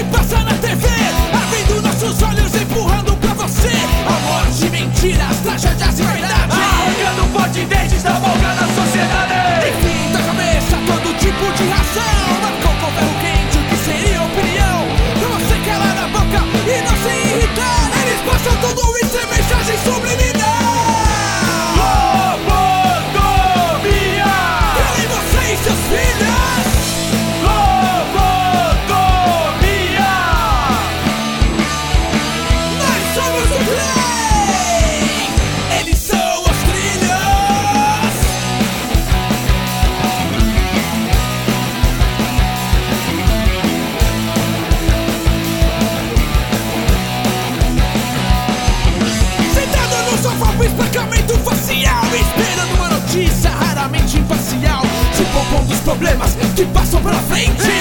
passa na TV, abrindo nossos olhos, empurrando pra você amor de mentiras, tragédias e vaidade, arrancando potentes da boca da sociedade. enfim, da cabeça todo tipo de razão. Marcou com ferro quente o que seria opinião. Pra você calar a boca e não se irritar, eles passam tudo isso em mensagem subliminar. Lobotomia! Calem você e seus filhos. Lobotomia! Nós somos o trem, eles são os trilhos. Sentado no sofá com espancamento facial, esperando uma notícia raramente imparcial, se poupando dos problemas que passam pela frente.